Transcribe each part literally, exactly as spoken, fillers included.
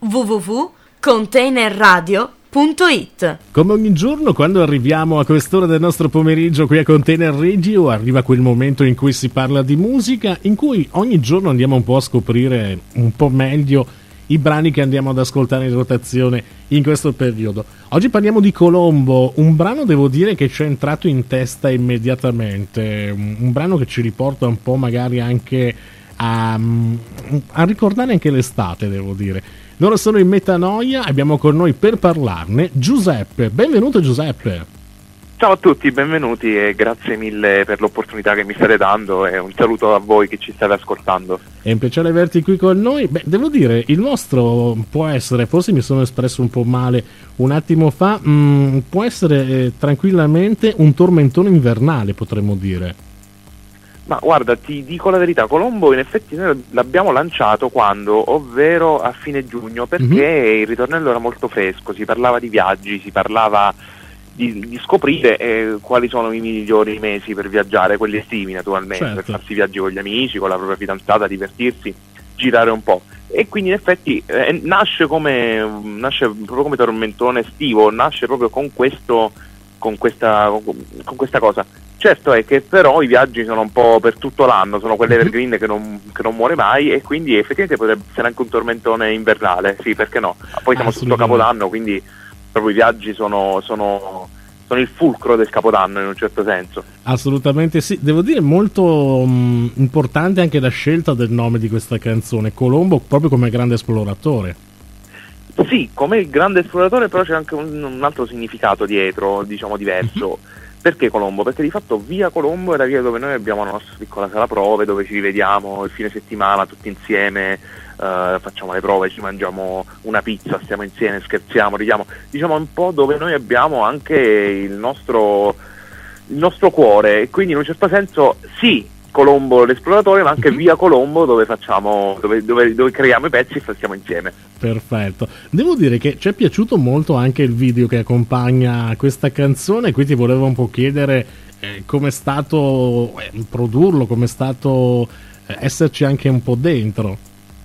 w w w punto container radio punto it. Come ogni giorno, quando arriviamo a quest'ora del nostro pomeriggio qui a Container Radio, arriva quel momento in cui si parla di musica, in cui ogni giorno andiamo un po' a scoprire un po' meglio i brani che andiamo ad ascoltare in rotazione in questo periodo. Oggi parliamo di Colombo, un brano devo dire che ci è entrato in testa immediatamente, un, un brano che ci riporta un po' magari anche a, a ricordare anche l'estate, devo dire. Loro sono in Metanoia, abbiamo con noi per parlarne Giuseppe. Benvenuto Giuseppe. Ciao a tutti, benvenuti e grazie mille per l'opportunità che mi state dando e un saluto a voi che ci state ascoltando. È un piacere averti qui con noi. Beh, devo dire, il nostro può essere, forse mi sono espresso un po' male un attimo fa, mh, può essere eh, tranquillamente un tormentone invernale, potremmo dire. Ma guarda, ti dico la verità, Colombo in effetti noi l'abbiamo lanciato quando, ovvero a fine giugno, perché mm-hmm. il ritornello era molto fresco, si parlava di viaggi, si parlava di, di scoprire eh, quali sono i migliori mesi per viaggiare, quelli estivi naturalmente, certo. Per farsi viaggi con gli amici, con la propria fidanzata, divertirsi, girare un po'. E quindi in effetti eh, nasce come nasce proprio come tormentone estivo, nasce proprio con questo con questa con questa cosa. Certo è che però i viaggi sono un po' per tutto l'anno, sono quell'evergreen che non, che non muore mai e quindi effettivamente potrebbe essere anche un tormentone invernale, sì, perché no? Poi siamo sotto Capodanno, quindi proprio i viaggi sono, sono, sono il fulcro del Capodanno in un certo senso. Assolutamente sì, devo dire molto mh, importante anche la scelta del nome di questa canzone, Colombo proprio come grande esploratore. Sì, come il grande esploratore, però c'è anche un, un altro significato dietro, diciamo diverso. Mm-hmm. Perché Colombo? Perché di fatto via Colombo è la via dove noi abbiamo la nostra piccola sala prove, dove ci rivediamo il fine settimana tutti insieme, uh, facciamo le prove, ci mangiamo una pizza, stiamo insieme, scherziamo, ridiamo. Diciamo un po' dove noi abbiamo anche il nostro, il nostro cuore, e quindi in un certo senso sì, Colombo l'esploratore, ma anche mm-hmm. via Colombo dove facciamo dove, dove, dove creiamo i pezzi e stiamo insieme. Perfetto, devo dire che ci è piaciuto molto anche il video che accompagna questa canzone, qui ti volevo un po' chiedere eh, com'è stato eh, produrlo, com'è stato eh, esserci anche un po' dentro.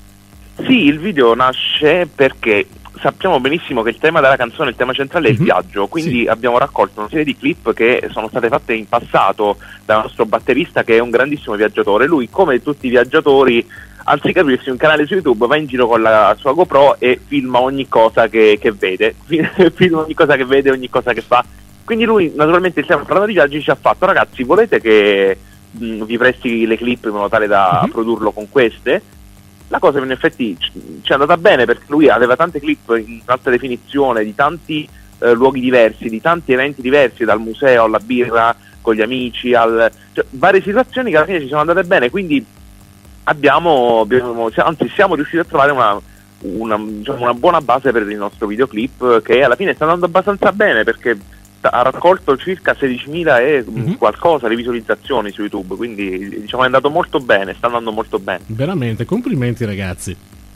Sì, il video nasce perché sappiamo benissimo che il tema della canzone, il tema centrale è il mm-hmm. viaggio, quindi sì. abbiamo raccolto una serie di clip che sono state fatte in passato dal nostro batterista che è un grandissimo viaggiatore. Lui, come tutti i viaggiatori, anziché aprirsi un canale su YouTube, va in giro con la sua GoPro e filma ogni cosa che, che vede, filma ogni cosa che vede, ogni cosa che fa. Quindi lui, naturalmente, stiamo parlando di viaggi, ci ha fatto: ragazzi, volete che mh, vi presti le clip in modo tale da mm-hmm. produrlo con queste? La cosa in effetti ci è andata bene perché lui aveva tante clip in alta definizione di tanti eh, luoghi diversi, di tanti eventi diversi, dal museo alla birra con gli amici, al, cioè, varie situazioni che alla fine ci sono andate bene, quindi abbiamo, abbiamo anzi siamo riusciti a trovare una, una, diciamo, una buona base per il nostro videoclip che alla fine sta andando abbastanza bene perché ha raccolto circa sedicimila e mm-hmm. qualcosa di visualizzazioni su YouTube, quindi diciamo è andato molto bene, sta andando molto bene. Veramente, complimenti ragazzi.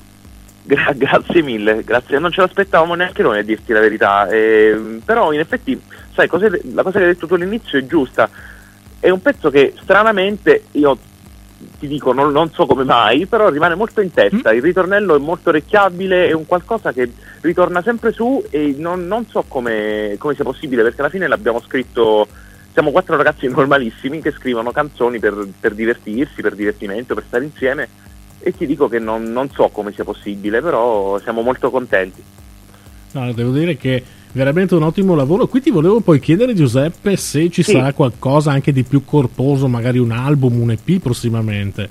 Gra- grazie mille, grazie, non ce l'aspettavamo neanche noi a dirti la verità, eh, però in effetti sai cos'è, la cosa che hai detto tu all'inizio è giusta, è un pezzo che stranamente io ti dico non, non so come mai, però rimane molto in testa, mm. il ritornello è molto orecchiabile, è un qualcosa che ritorna sempre su e non, non so come, come sia possibile, perché alla fine l'abbiamo scritto, siamo quattro ragazzi normalissimi che scrivono canzoni per, per divertirsi, per divertimento, per stare insieme, e ti dico che non, non so come sia possibile, però siamo molto contenti. No, devo dire che veramente un ottimo lavoro. Qui ti volevo poi chiedere, Giuseppe, se ci sì. sarà qualcosa anche di più corposo, magari un album, un E P prossimamente.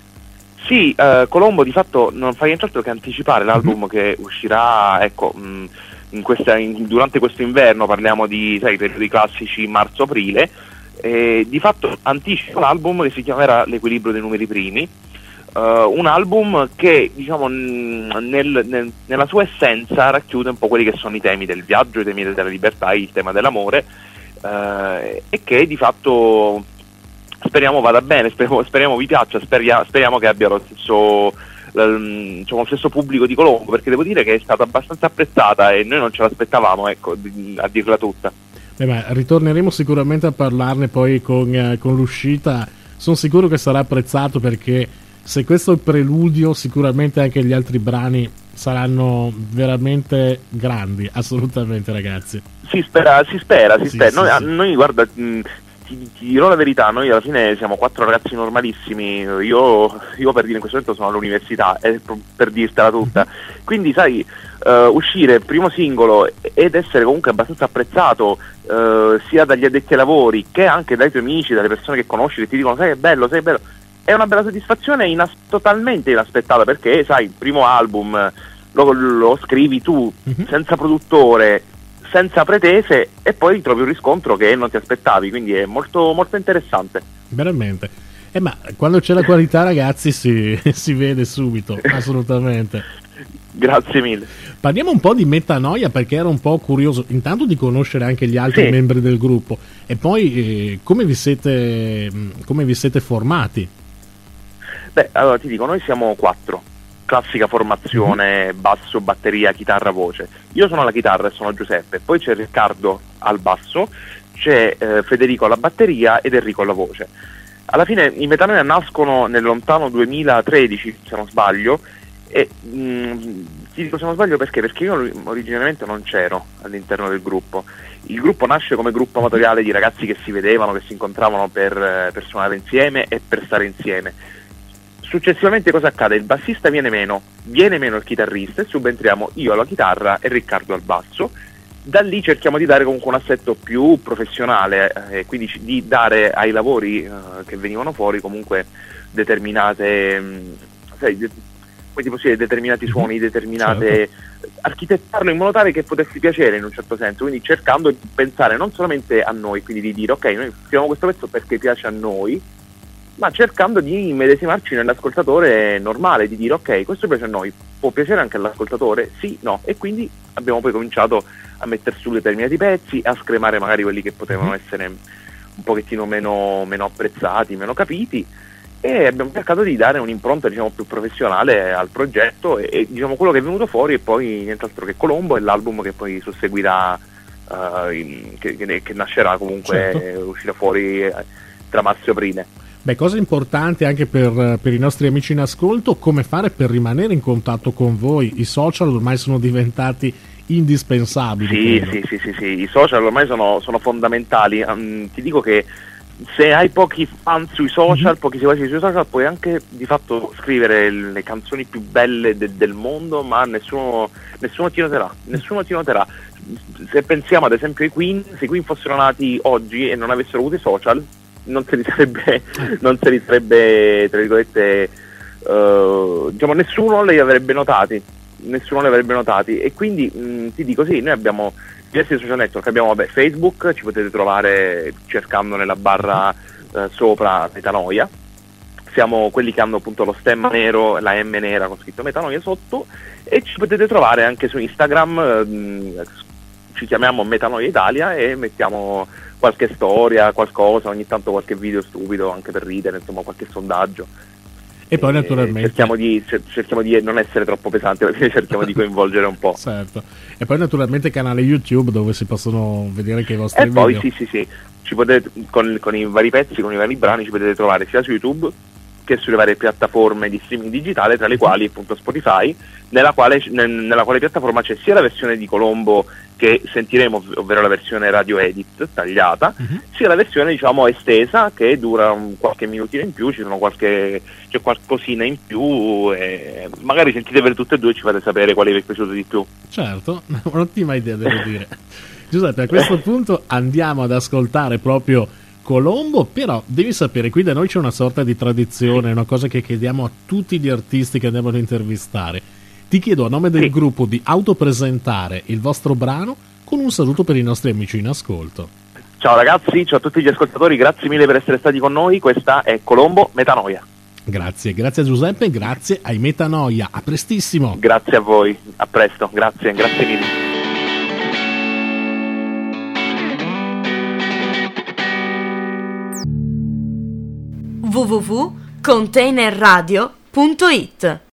Sì, eh, Colombo di fatto non fa nient'altro che anticipare l'album mm-hmm. che uscirà, ecco, mh, in questa, in, durante questo inverno, parliamo di, sai, periodi classici marzo-aprile, e di fatto anticipa l'album che si chiamerà L'equilibrio dei numeri primi. Uh, un album che diciamo nel, nel, nella sua essenza racchiude un po' quelli che sono i temi del viaggio, i temi della libertà, il tema dell'amore, uh, e che di fatto speriamo vada bene, speriamo, speriamo vi piaccia, speria, speriamo che abbia lo stesso, l, diciamo, lo stesso pubblico di Colombo, perché devo dire che è stata abbastanza apprezzata e noi non ce l'aspettavamo, ecco, a dirla tutta. Beh, ma ritorneremo sicuramente a parlarne poi con, eh, con l'uscita, sono sicuro che sarà apprezzato, perché se questo è il preludio, sicuramente anche gli altri brani saranno veramente grandi, assolutamente, ragazzi. Si spera, si spera, si Sì, spera. sì, Noi, sì. noi guarda, mh, ti, ti dirò la verità, noi alla fine siamo quattro ragazzi normalissimi, io, io per dire in questo momento sono all'università, e per dirtela tutta, quindi sai, uh, uscire primo singolo ed essere comunque abbastanza apprezzato uh, sia dagli addetti ai lavori che anche dai tuoi amici, dalle persone che conosci che ti dicono sai che bello, sai che bello, è una bella soddisfazione inas- totalmente inaspettata, perché sai, il primo album lo, lo scrivi tu, Mhm. senza produttore, senza pretese, e poi trovi un riscontro che non ti aspettavi, quindi è molto, molto interessante. Veramente. Eh, ma quando c'è la qualità, ragazzi, si, si vede subito, assolutamente. Grazie mille. Parliamo un po' di Metanoia, perché ero un po' curioso intanto di conoscere anche gli altri Sì. membri del gruppo, e poi eh, come vi siete mh, come vi siete formati? Beh, allora ti dico, noi siamo quattro, classica formazione, basso, batteria, chitarra, voce. Io sono alla chitarra e sono Giuseppe, poi c'è Riccardo al basso, c'è eh, Federico alla batteria ed Enrico alla voce. Alla fine i Metanoia nascono nel lontano duemilatredici, se non sbaglio, e mh, ti dico se non sbaglio perché, perché io originariamente non c'ero all'interno del gruppo. Il gruppo nasce come gruppo amatoriale di ragazzi che si vedevano, che si incontravano per, eh, per suonare insieme e per stare insieme. Successivamente cosa accade? Il bassista viene meno, viene meno il chitarrista e subentriamo io alla chitarra e Riccardo al basso. Da lì cerchiamo di dare comunque un assetto più professionale, eh, quindi ci- di dare ai lavori eh, che venivano fuori comunque determinate, mh, sai, de- come ti posso dire, determinati suoni, determinate, architettarlo in modo tale che potesse piacere in un certo senso, quindi cercando di pensare non solamente a noi, quindi di dire ok, noi scriviamo questo pezzo perché piace a noi, ma cercando di immedesimarci nell'ascoltatore normale, di dire ok, questo piace a noi, può piacere anche all'ascoltatore? Sì, no, e quindi abbiamo poi cominciato a mettere su determinati pezzi, a scremare magari quelli che potevano essere un pochettino meno, meno apprezzati, meno capiti, e abbiamo cercato di dare un'impronta, diciamo, più professionale al progetto, e, e, diciamo, quello che è venuto fuori è poi nient'altro che Colombo, e l'album che poi susseguirà, eh, in- che, che, che nascerà comunque, Certo. eh, uscirà fuori eh, tra marzo e aprile. Beh, cosa importante anche per, per i nostri amici in ascolto, come fare per rimanere in contatto con voi? I social ormai sono diventati indispensabili. Sì, credo. sì, sì, sì, sì, i social ormai sono, sono fondamentali. Um, ti dico che se hai pochi fan sui social, pochi seguaci sui social, puoi anche di fatto scrivere le canzoni più belle de- del mondo, ma nessuno, nessuno ti noterà, nessuno ti noterà. Se pensiamo ad esempio ai Queen, se i Queen fossero nati oggi e non avessero avuto i social, non se li sarebbe, non se li sarebbe, tra virgolette, eh, diciamo, nessuno li avrebbe notati, nessuno li avrebbe notati, e quindi mh, ti dico sì, noi abbiamo diversi social network, abbiamo vabbè, Facebook, ci potete trovare cercando nella barra eh, sopra Metanoia, siamo quelli che hanno appunto lo stemma nero, la M nera con scritto Metanoia sotto, e ci potete trovare anche su Instagram, mh, ci chiamiamo Metanoia Italia e mettiamo qualche storia, qualcosa, ogni tanto qualche video stupido anche per ridere, insomma qualche sondaggio. E poi E naturalmente cerchiamo di, cer- cerchiamo di non essere troppo pesanti, perché cerchiamo di coinvolgere un po'. certo. E poi naturalmente canale YouTube dove si possono vedere anche i vostri E poi video. sì sì sì, ci potete, con, con i vari pezzi, con i vari brani ci potete trovare sia su YouTube che sulle varie piattaforme di streaming digitale, tra le quali appunto Spotify, nella quale, nel- nella quale piattaforma c'è sia la versione di Colombo che sentiremo, ov- ovvero la versione radio edit tagliata, Mhm. sia la versione diciamo estesa che dura un qualche minutino in più, ci sono qualche, c'è qualcosina in più, e magari sentite per tutte e due e ci fate sapere quale vi è piaciuto di più. Certo, un'ottima idea, devo dire. Giuseppe, a questo punto andiamo ad ascoltare proprio Colombo, però devi sapere, qui da noi c'è una sorta di tradizione, una cosa che chiediamo a tutti gli artisti che andiamo ad intervistare. Ti chiedo a nome del Sì. gruppo di autopresentare il vostro brano con un saluto per i nostri amici in ascolto. Ciao ragazzi, ciao a tutti gli ascoltatori, grazie mille per essere stati con noi, questa è Colombo Metanoia. Grazie, grazie a Giuseppe, grazie ai Metanoia, a prestissimo. Grazie a voi, a presto, grazie, grazie mille. w w w punto containerradio punto it